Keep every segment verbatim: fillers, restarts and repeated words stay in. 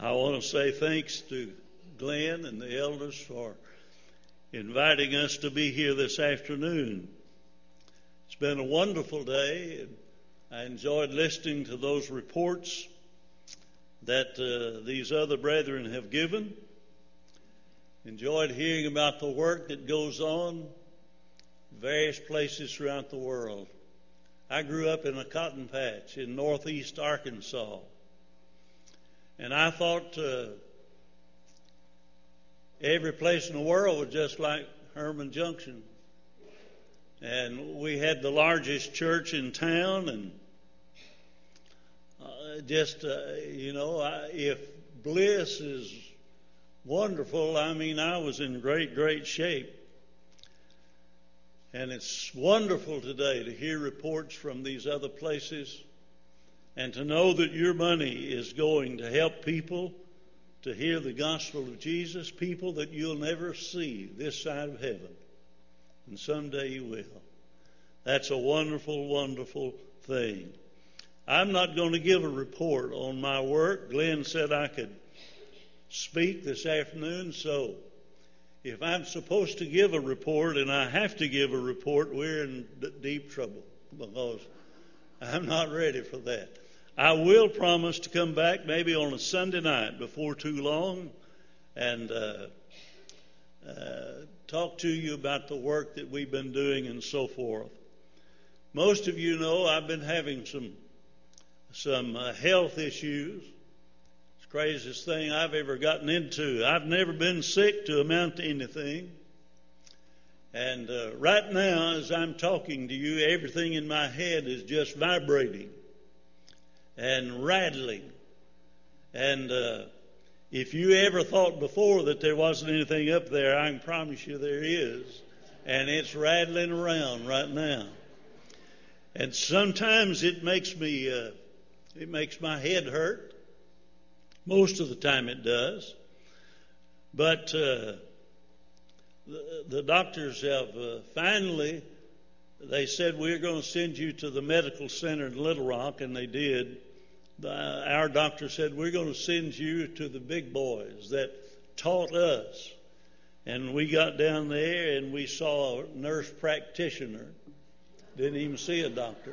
I want to say thanks to Glenn and the elders for inviting us to be here this afternoon. It's been a wonderful day, and I enjoyed listening to those reports that uh, these other brethren have given. Enjoyed hearing about the work that goes on in various places throughout the world. I grew up in a cotton patch in northeast Arkansas. And I thought uh, every place in the world was just like Herman Junction. And we had the largest church in town, and uh, just, uh, you know, I, if bliss is wonderful, I mean, I was in great, great shape. And it's wonderful today to hear reports from these other places and to know that your money is going to help people to hear the gospel of Jesus, people that you'll never see this side of heaven. And someday you will. That's a wonderful, wonderful thing. I'm not going to give a report on my work. Glenn said I could speak this afternoon, so if I'm supposed to give a report and I have to give a report, we're in d- deep trouble because I'm not ready for that. I will promise to come back maybe on a Sunday night before too long and uh, uh, talk to you about the work that we've been doing and so forth. Most of you know I've been having some some uh, health issues. It's the craziest thing I've ever gotten into. I've never been sick to amount to anything. And uh, right now, as I'm talking to you, everything in my head is just vibrating and rattling. And uh, if you ever thought before that there wasn't anything up there, I can promise you there is. And it's rattling around right now. And sometimes it makes me, uh, it makes my head hurt. Most of the time it does. But uh, the, the doctors have uh, finally, they said, we're going to send you to the medical center in Little Rock, and they did. The, our doctor said, we're going to send you to the big boys that taught us. And we got down there and we saw a nurse practitioner. Didn't even see a doctor.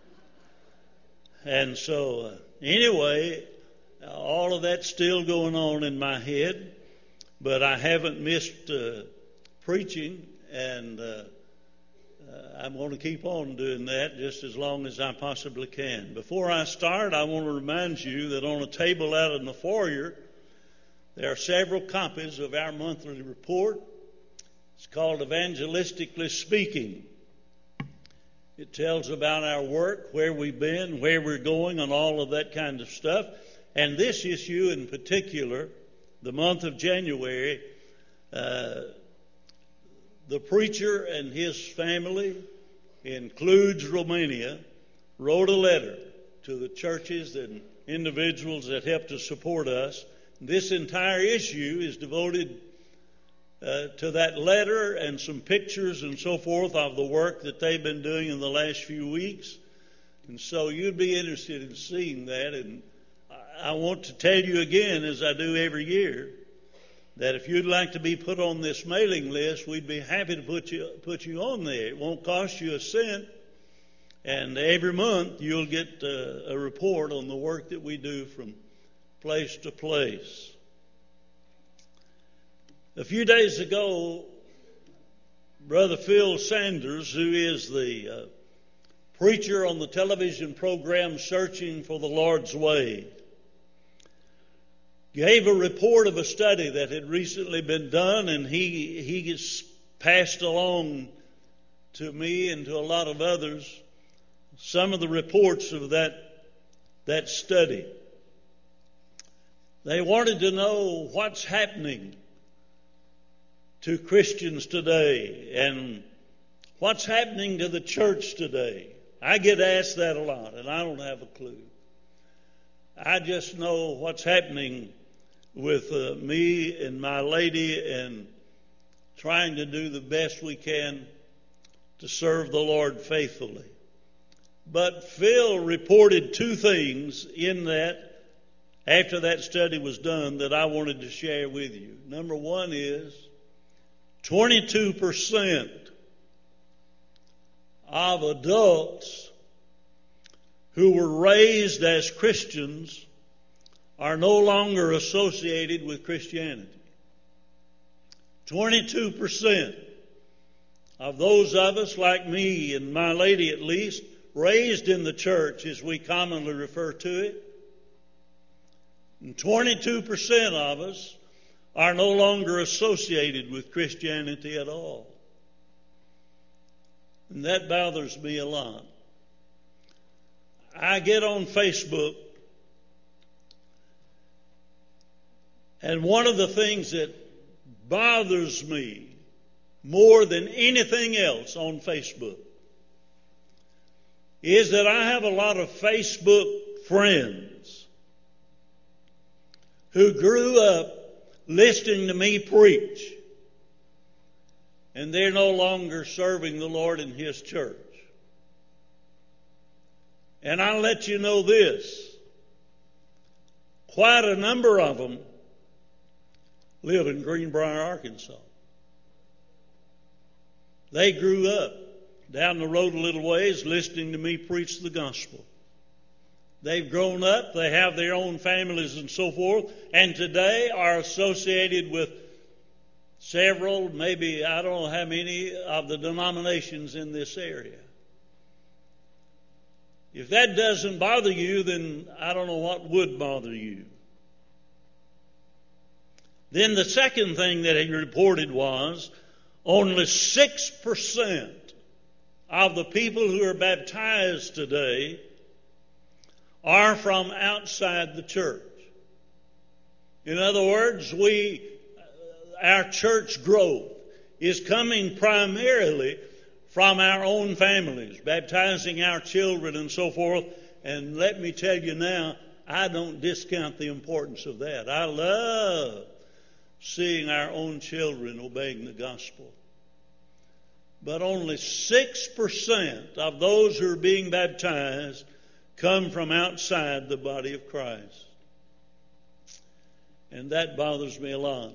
And so, uh, anyway, all of that's still going on in my head. But I haven't missed uh, preaching, and uh, Uh, I'm going to keep on doing that just as long as I possibly can. Before I start, I want to remind you that on a table out in the foyer, there are several copies of our monthly report. It's called Evangelistically Speaking. It tells about our work, where we've been, where we're going, and all of that kind of stuff. And this issue in particular, the month of January, uh, the preacher and his family, includes Romania, wrote a letter to the churches and individuals that help to support us. This entire issue is devoted uh, to that letter and some pictures and so forth of the work that they've been doing in the last few weeks. And so you'd be interested in seeing that. And I want to tell you again, as I do every year, that if you'd like to be put on this mailing list, we'd be happy to put you put you on there. It won't cost you a cent, and every month you'll get uh, a report on the work that we do from place to place. A few days ago, Brother Phil Sanders, who is the uh, preacher on the television program Searching for the Lord's Way, gave a report of a study that had recently been done, and he he gets passed along to me and to a lot of others some of the reports of that that study. They wanted to know what's happening to Christians today and what's happening to the church today. I get asked that a lot, and I don't have a clue. I just know what's happening with uh, me and my lady and trying to do the best we can to serve the Lord faithfully. But Phil reported two things in that, after that study was done that I wanted to share with you. Number one is twenty-two percent of adults who were raised as Christians are no longer associated with Christianity. twenty-two percent of those of us, like me and my lady at least, raised in the church as we commonly refer to it, and twenty-two percent of us are no longer associated with Christianity at all. And that bothers me a lot. I get on Facebook, and one of the things that bothers me more than anything else on Facebook is that I have a lot of Facebook friends who grew up listening to me preach, and they're no longer serving the Lord in His church. And I'll let you know this. Quite a number of them live in Greenbrier, Arkansas. They grew up down the road a little ways listening to me preach the gospel. They've grown up, they have their own families and so forth, and today are associated with several, maybe I don't know how many of the denominations in this area. If that doesn't bother you, then I don't know what would bother you. Then the second thing that he reported was only six percent of the people who are baptized today are from outside the church. In other words, we, our church growth is coming primarily from our own families, baptizing our children and so forth. And let me tell you now, I don't discount the importance of that. I love seeing our own children obeying the gospel. But only six percent of those who are being baptized come from outside the body of Christ. And that bothers me a lot.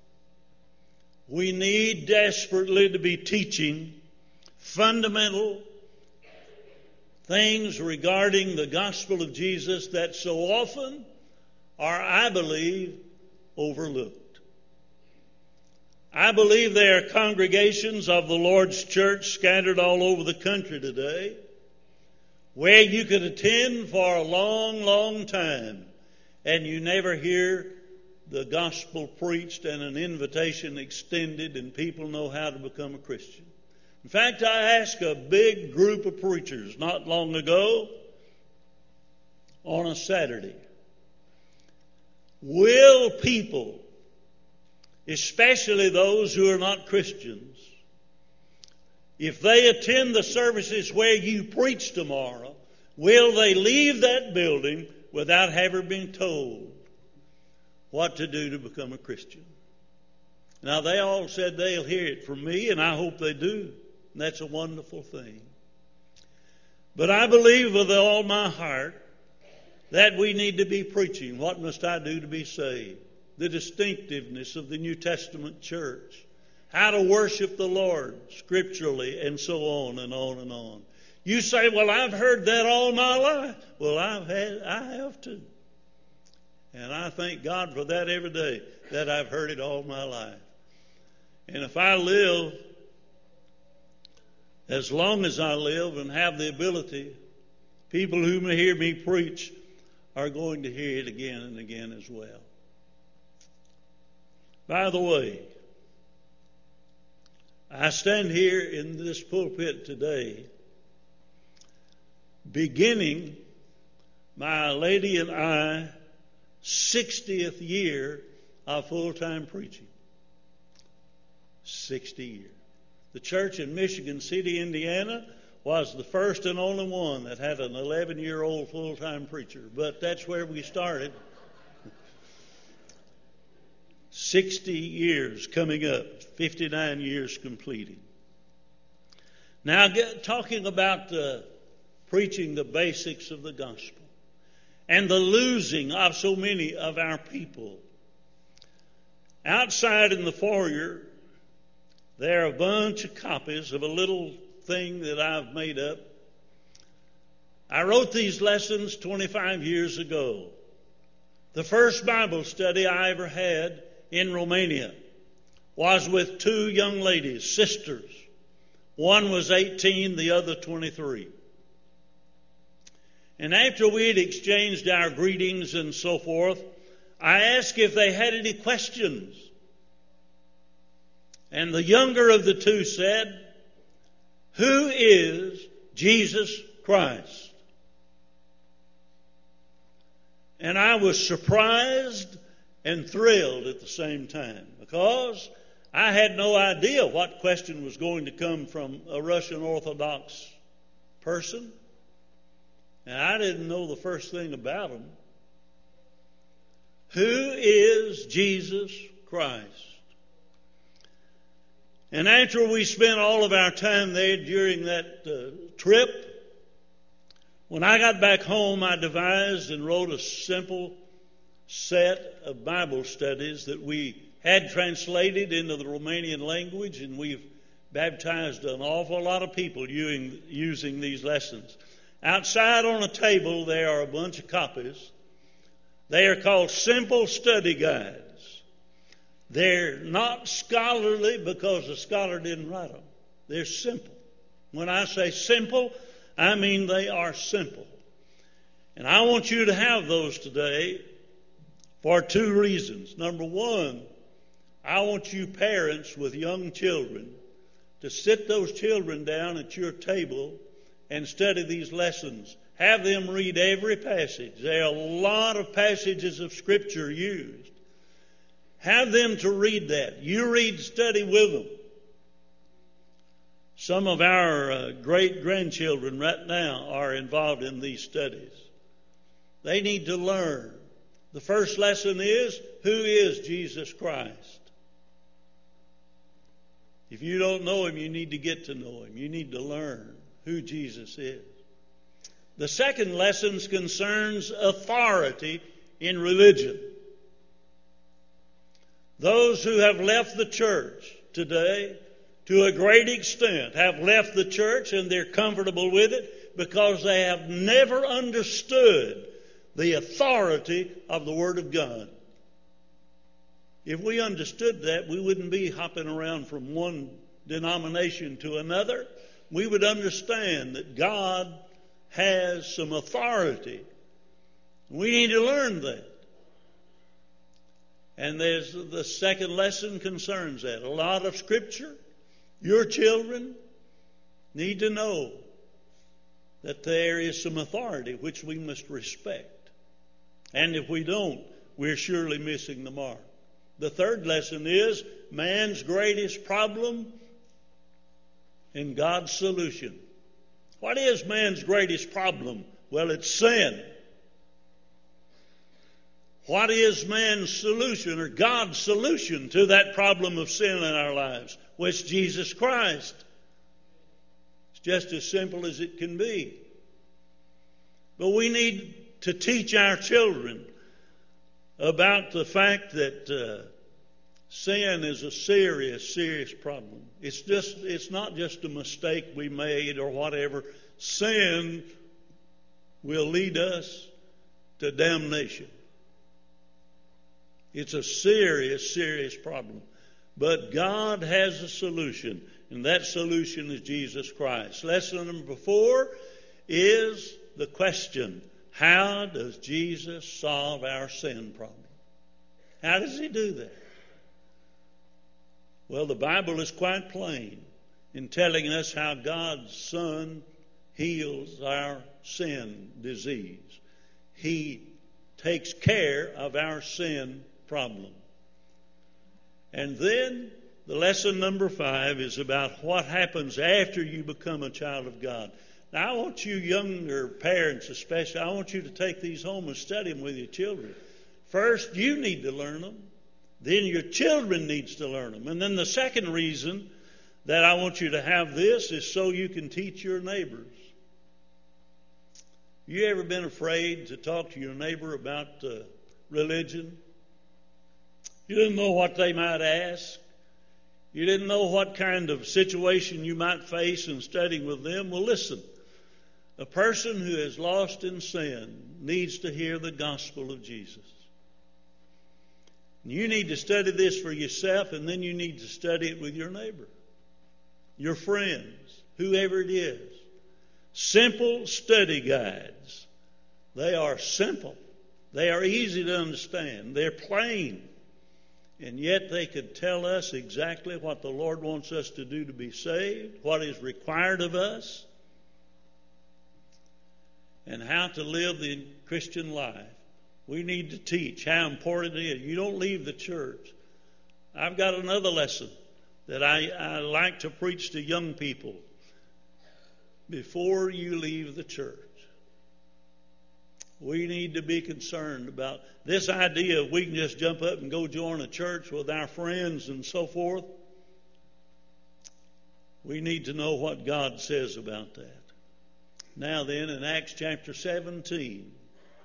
We need desperately to be teaching fundamental things regarding the gospel of Jesus that so often are, I believe, overlooked. I believe there are congregations of the Lord's church scattered all over the country today where you could attend for a long, long time and you never hear the gospel preached and an invitation extended and people know how to become a Christian. In fact, I asked a big group of preachers not long ago on a Saturday, will people, especially those who are not Christians, if they attend the services where you preach tomorrow, will they leave that building without having been told what to do to become a Christian? Now, they all said they'll hear it from me, and I hope they do. And that's a wonderful thing. But I believe with all my heart that we need to be preaching, what must I do to be saved? The distinctiveness of the New Testament church, how to worship the Lord scripturally, and so on and on and on. You say, well, I've heard that all my life. Well, I've had, I have too. And I thank God for that every day, that I've heard it all my life. And if I live as long as I live and have the ability, people who may hear me preach are going to hear it again and again as well. By the way, I stand here in this pulpit today beginning my lady and I sixtieth year of full-time preaching. sixty years. The church in Michigan City, Indiana, was the first and only one that had an eleven-year-old full-time preacher. But that's where we started. sixty years coming up, fifty-nine years completed. Now, get, talking about uh, preaching the basics of the gospel. and the losing of so many of our people. Outside in the foyer, there are a bunch of copies of a little thing that I've made up. I wrote these lessons twenty-five years ago. The first Bible study I ever had in Romania was with two young ladies, sisters. One was eighteen, the other twenty-three. And after we had exchanged our greetings and so forth, I asked if they had any questions. And the younger of the two said, "Who is Jesus Christ?" And I was surprised and thrilled at the same time, because I had no idea what question was going to come from a Russian Orthodox person. And I didn't know the first thing about him. Who is Jesus Christ? And after we spent all of our time there during that uh, trip, when I got back home, I devised and wrote a simple set of Bible studies that we had translated into the Romanian language, and we've baptized an awful lot of people using, using these lessons. Outside on a table, there are a bunch of copies. They are called Simple Study Guides. They're not scholarly because the scholar didn't write them. They're simple. When I say simple, I mean they are simple. And I want you to have those today for two reasons. Number one, I want you parents with young children to sit those children down at your table and study these lessons. Have them read every passage. There are a lot of passages of Scripture used. Have them to read that. You read, study with them. Some of our uh, great-grandchildren right now are involved in these studies. They need to learn. The first lesson is, who is Jesus Christ? If you don't know Him, you need to get to know Him. You need to learn who Jesus is. The second lesson concerns authority in religion. Those who have left the church today, to a great extent, have left the church and they're comfortable with it because they have never understood the authority of the Word of God. If we understood that, we wouldn't be hopping around from one denomination to another. We would understand that God has some authority. We need to learn that. And there's the second lesson concerns that. A lot of Scripture, your children need to know that there is some authority which we must respect. And if we don't, we're surely missing the mark. The third lesson is man's greatest problem and God's solution. What is man's greatest problem? Well, it's sin. What is man's solution or God's solution to that problem of sin in our lives? Well, it's Jesus Christ. It's just as simple as it can be. But we need to teach our children about the fact that uh, sin is a serious, serious problem. It's just, it's not just a mistake we made or whatever. Sin will lead us to damnation. It's a serious, serious problem. But God has a solution, and that solution is Jesus Christ. Lesson number four is the question, how does Jesus solve our sin problem? How does He do that? Well, the Bible is quite plain in telling us how God's Son heals our sin disease. He takes care of our sin problem. And then the lesson number five is about what happens after you become a child of God. Now, I want you younger parents especially, I want you to take these home and study them with your children. First, you need to learn them. Then your children needs to learn them. And then the second reason that I want you to have this is so you can teach your neighbors. You ever been afraid to talk to your neighbor about uh, religion? You didn't know what they might ask. You didn't know what kind of situation you might face in studying with them. Well, listen, a person who is lost in sin needs to hear the gospel of Jesus. You need to study this for yourself, and then you need to study it with your neighbor, your friends, whoever it is. Simple study guides. They are simple. They are easy to understand. They're plain. And yet they could tell us exactly what the Lord wants us to do to be saved, what is required of us, and how to live the Christian life. We need to teach how important it is. You don't leave the church. I've got another lesson that I, I like to preach to young people before you leave the church. We need to be concerned about this idea of we can just jump up and go join a church with our friends and so forth. We need to know what God says about that. Now then, in Acts chapter seventeen,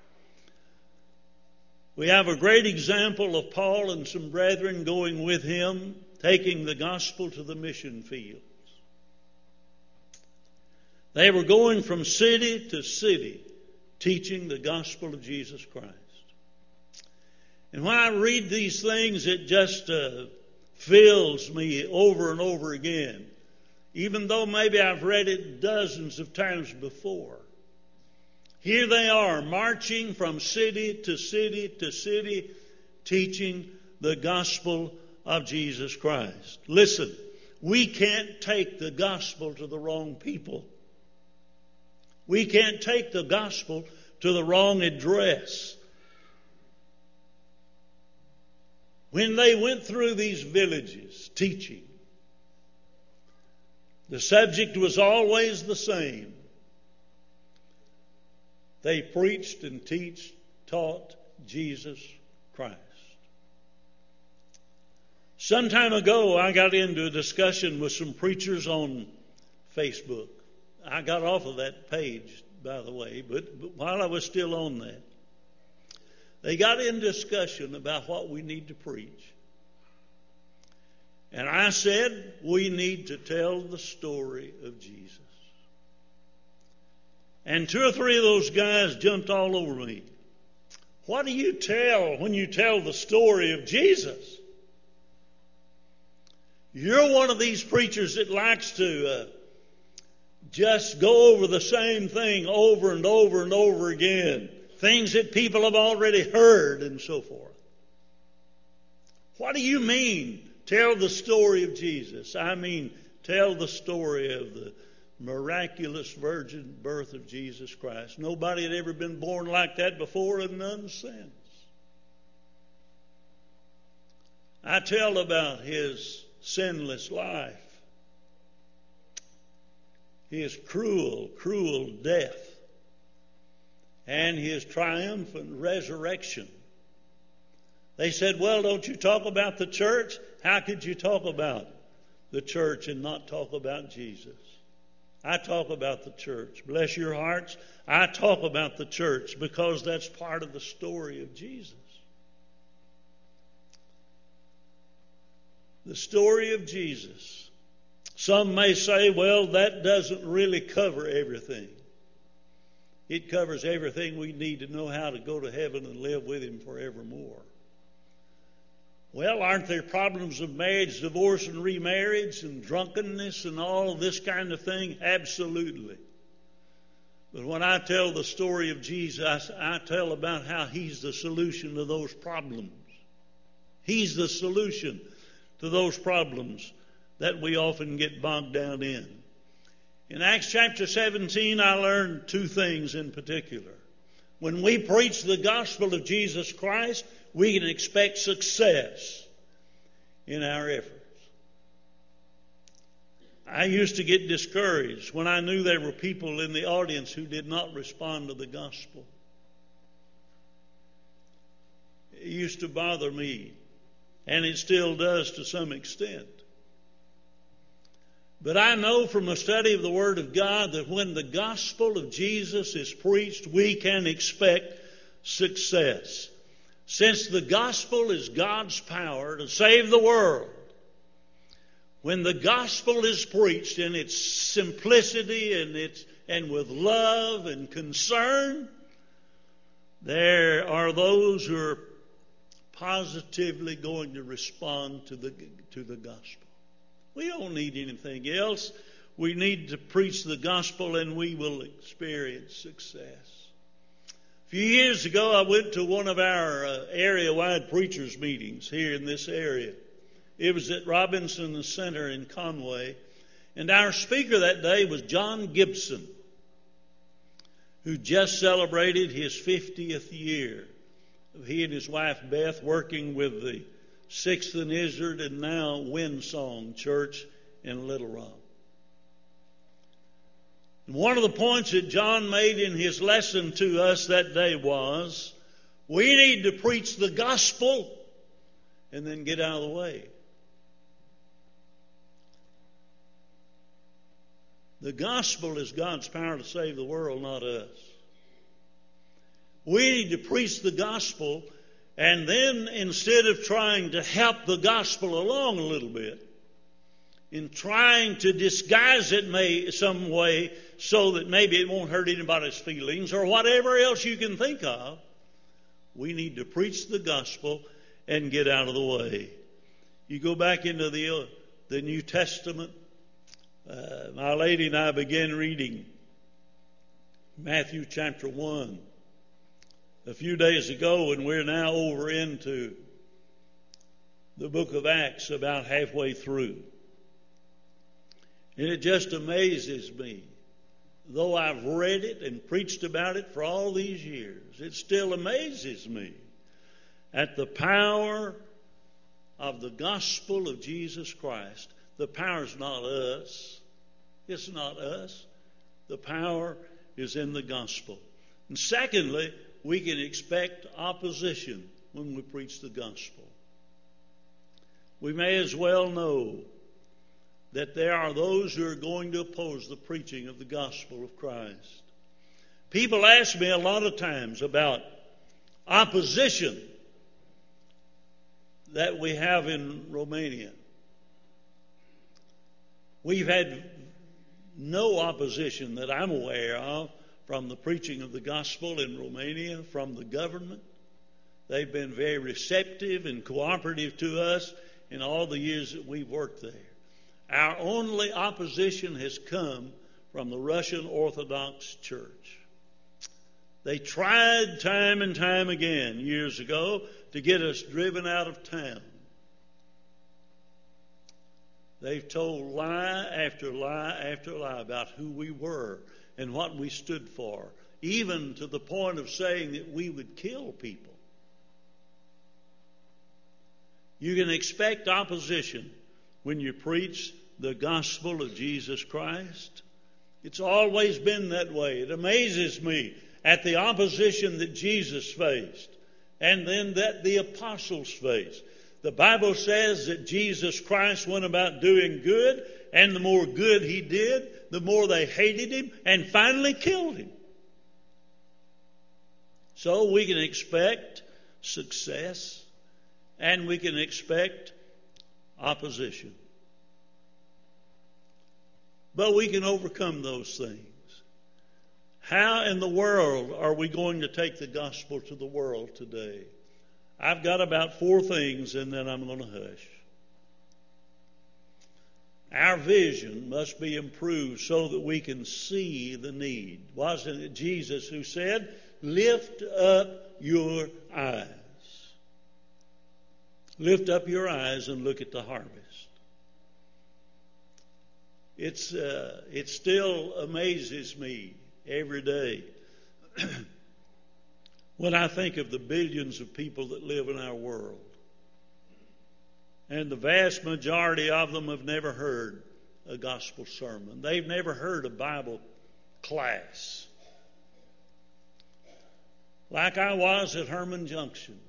we have a great example of Paul and some brethren going with him, taking the gospel to the mission fields. They were going from city to city, teaching the gospel of Jesus Christ. And when I read these things, it just uh, fills me over and over again, even though maybe I've read it dozens of times before. Here they are, marching from city to city to city, teaching the gospel of Jesus Christ. Listen, we can't take the gospel to the wrong people. We can't take the gospel to the wrong address. When they went through these villages teaching, the subject was always the same. They preached and teach, taught Jesus Christ. Some time ago, I got into a discussion with some preachers on Facebook. I got off of that page, by the way, but, but while I was still on that, they got in discussion about what we need to preach. And I said, we need to tell the story of Jesus. And two or three of those guys jumped all over me. What do you tell when you tell the story of Jesus? You're one of these preachers that likes to uh, just go over the same thing over and over and over again. Things that people have already heard and so forth. What do you mean, tell the story of Jesus? I mean, tell the story of the miraculous virgin birth of Jesus Christ. Nobody had ever been born like that before and none since. I tell about his sinless life, his cruel, cruel death, and his triumphant resurrection. They said, well, don't you talk about the church? How could you talk about the church and not talk about Jesus? I talk about the church. Bless your hearts. I talk about the church because that's part of the story of Jesus. The story of Jesus. Some may say, well, that doesn't really cover everything. It covers everything we need to know how to go to heaven and live with Him forevermore. Well, aren't there problems of marriage, divorce, and remarriage, and drunkenness, and all of this kind of thing? Absolutely. But when I tell the story of Jesus, I tell about how He's the solution to those problems. He's the solution to those problems that we often get bogged down in. In Acts chapter seventeen, I learned two things in particular. When we preach the gospel of Jesus Christ, we can expect success in our efforts. I used to get discouraged when I knew there were people in the audience who did not respond to the gospel. It used to bother me, and it still does to some extent. But I know from a study of the Word of God that when the gospel of Jesus is preached, we can expect success. Since the gospel is God's power to save the world, when the gospel is preached in its simplicity and its and with love and concern, there are those who are positively going to respond to the to the gospel. We don't need anything else. We need to preach the gospel and we will experience success. A few years ago, I went to one of our uh, area-wide preachers' meetings here in this area. It was at Robinson Center in Conway. And our speaker that day was John Gibson, who just celebrated his fiftieth year. He and his wife Beth working with the Sixth and Izzard and now Windsong Church in Little Rock. And one of the points that John made in his lesson to us that day was, we need to preach the gospel and then get out of the way. The gospel is God's power to save the world, not us. We need to preach the gospel, and then instead of trying to help the gospel along a little bit, in trying to disguise it may some way so that maybe it won't hurt anybody's feelings or whatever else you can think of, we need to preach the gospel and get out of the way. You go back into the, uh, the New Testament. Uh, my lady and I began reading Matthew chapter one a few days ago, and we're now over into the book of Acts about halfway through. And it just amazes me. Though I've read it and preached about it for all these years, it still amazes me at the power of the gospel of Jesus Christ. The power's not us. It's not us. The power is in the gospel. And secondly, we can expect opposition when we preach the gospel. We may as well know that there are those who are going to oppose the preaching of the gospel of Christ. People ask me a lot of times about opposition that we have in Romania. We've had no opposition that I'm aware of from the preaching of the gospel in Romania, from the government. They've been very receptive and cooperative to us in all the years that we've worked there. Our only opposition has come from the Russian Orthodox Church. They tried time and time again years ago to get us driven out of town. They've told lie after lie after lie about who we were and what we stood for, even to the point of saying that we would kill people. You can expect opposition when you preach the gospel of Jesus Christ. It's always been that way. It amazes me at the opposition that Jesus faced and then that the apostles faced. The Bible says that Jesus Christ went about doing good, and the more good he did, the more they hated him and finally killed him. So we can expect success and we can expect opposition. But we can overcome those things. How in the world are we going to take the gospel to the world today? I've got about four things and then I'm going to hush. Our vision must be improved so that we can see the need. Wasn't it Jesus who said, lift up your eyes. Lift up your eyes and look at the harvest. It's uh, it still amazes me every day when I think of the billions of people that live in our world. And the vast majority of them have never heard a gospel sermon. They've never heard a Bible class. Like I was at Herman Junction.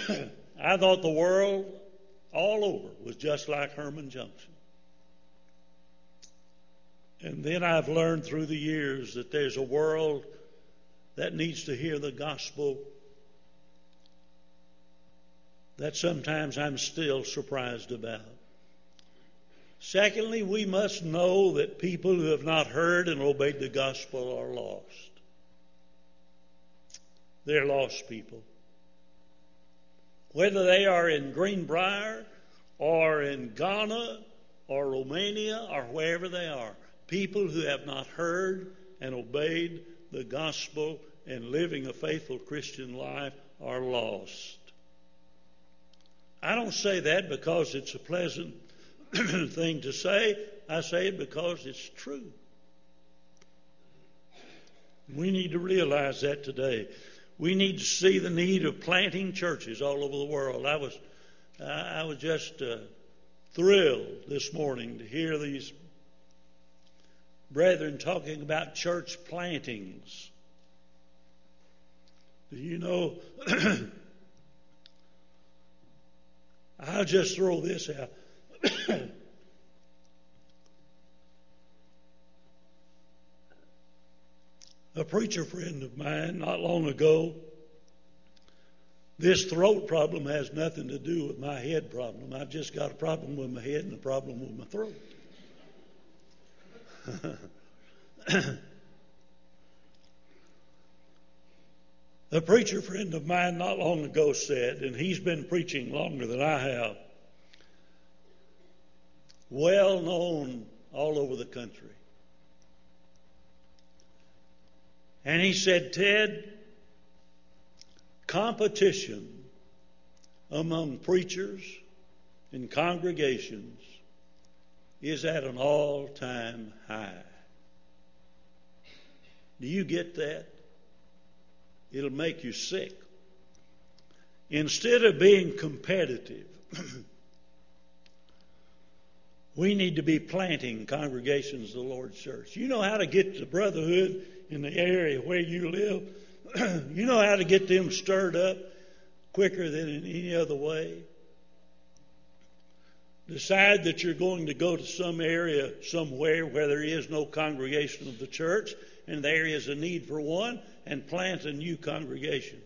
I thought the world all over was just like Herman Junction. And then I've learned through the years that there's a world that needs to hear the gospel that sometimes I'm still surprised about. Secondly, we must know that people who have not heard and obeyed the gospel are lost. They're lost people. Whether they are in Greenbrier or in Ghana or Romania or wherever they are, people who have not heard and obeyed the gospel and living a faithful Christian life are lost. I don't say that because it's a pleasant thing to say. I say it because it's true. We need to realize that today. We need to see the need of planting churches all over the world. I was, I was just uh, thrilled this morning to hear these brethren talking about church plantings. Do you know? I'll just throw this out. A preacher friend of mine not long ago, this throat problem has nothing to do with my head problem. I've just got a problem with my head and a problem with my throat. A preacher friend of mine not long ago said, and he's been preaching longer than I have, well known all over the country. And he said, Ted, competition among preachers and congregations is at an all-time high. Do you get that? It'll make you sick. Instead of being competitive, we need to be planting congregations of the Lord's church. You know how to get the brotherhood in the area where you live. You know how to get them stirred up quicker than in any other way. Decide that you're going to go to some area somewhere where there is no congregation of the church and there is a need for one, and plant a new congregation.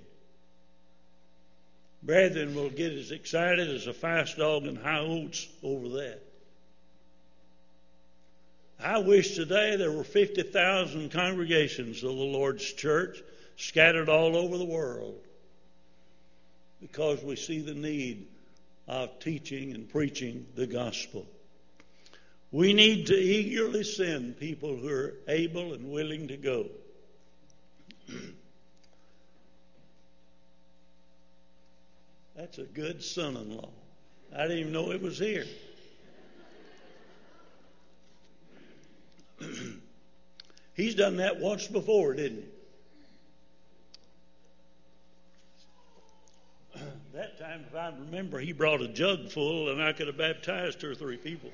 Brethren will get as excited as a fast dog in high oats over that. I wish today there were fifty thousand congregations of the Lord's church scattered all over the world, because we see the need of teaching and preaching the gospel. We need to eagerly send people who are able and willing to go. That's a good son-in-law. I didn't even know it was here. He's done that once before, didn't he? That time, if I remember, he brought a jug full and I could have baptized two or three people.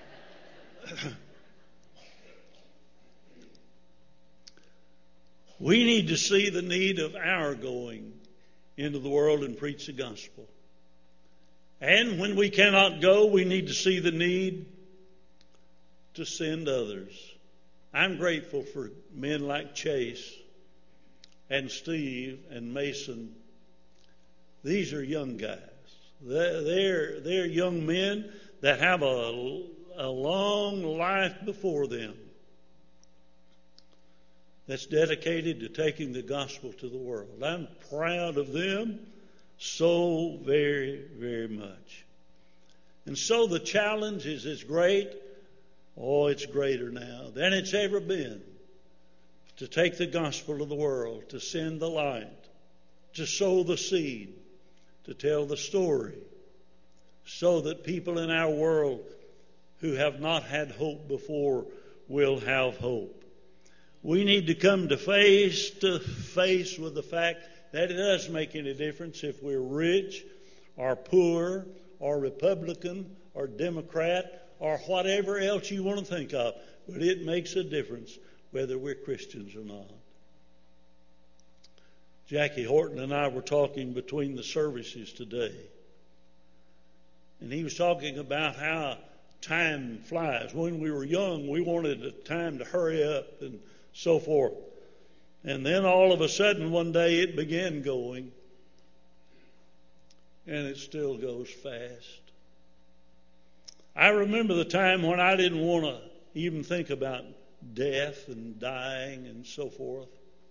We need to see the need of our going into the world and preach the gospel. And when we cannot go, we need to see the need to send others. I'm grateful for men like Chase and Steve and Mason. These are young guys. They're, they're young men that have a, a long life before them that's dedicated to taking the gospel to the world. I'm proud of them so very, very much. And so the challenge is as great, oh, it's greater now than it's ever been, to take the gospel to the world, to send the light, to sow the seed, to tell the story, so that people in our world who have not had hope before will have hope. We need to come to face to face with the fact that it doesn't make any difference if we're rich or poor or Republican or Democrat or whatever else you want to think of, but it makes a difference whether we're Christians or not. Jackie Horton and I were talking between the services today, and he was talking about how time flies. When we were young, we wanted the time to hurry up and so forth. And then all of a sudden, one day it began going, and it still goes fast. I remember the time when I didn't want to even think about death and dying and so forth.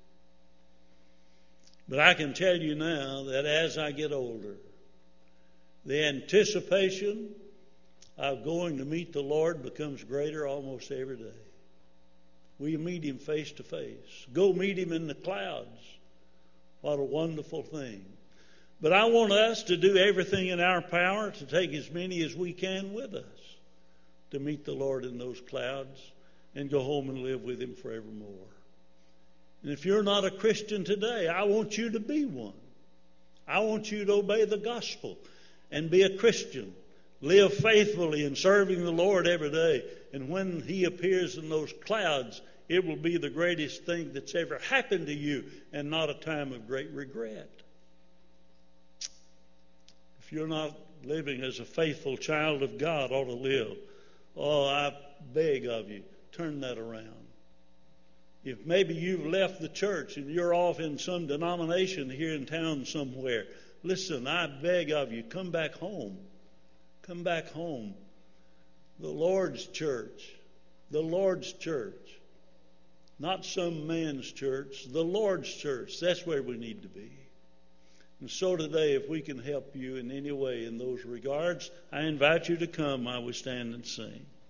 But I can tell you now that as I get older, the anticipation of going to meet the Lord becomes greater almost every day. Will you meet Him face to face? Go meet Him in the clouds. What a wonderful thing. But I want us to do everything in our power to take as many as we can with us to meet the Lord in those clouds and go home and live with Him forevermore. And if you're not a Christian today, I want you to be one. I want you to obey the gospel and be a Christian. Live faithfully in serving the Lord every day. And when He appears in those clouds, it will be the greatest thing that's ever happened to you and not a time of great regret. If you're not living as a faithful child of God ought to live, oh, I beg of you, turn that around. If maybe you've left the church and you're off in some denomination here in town somewhere, listen, I beg of you, come back home. Come back home. The Lord's church. The Lord's church. Not some man's church. The Lord's church. That's where we need to be. And so today, if we can help you in any way in those regards, I invite you to come while we stand and sing.